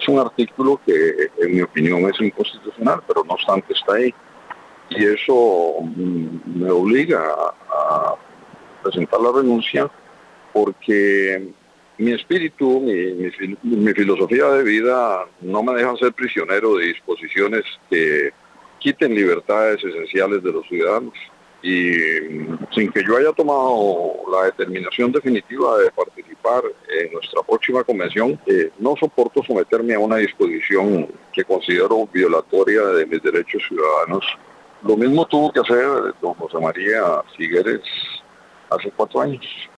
Es un artículo que, en mi opinión, es inconstitucional, pero no obstante está ahí. Y eso me obliga a presentar la renuncia porque mi espíritu, mi filosofía de vida no me deja ser prisionero de disposiciones que quiten libertades esenciales de los ciudadanos. Y sin que yo haya tomado la determinación definitiva de participar en nuestra próxima convención, no soporto someterme a una disposición que considero violatoria de mis derechos ciudadanos. Lo mismo tuvo que hacer don José María Figueres hace 4 años.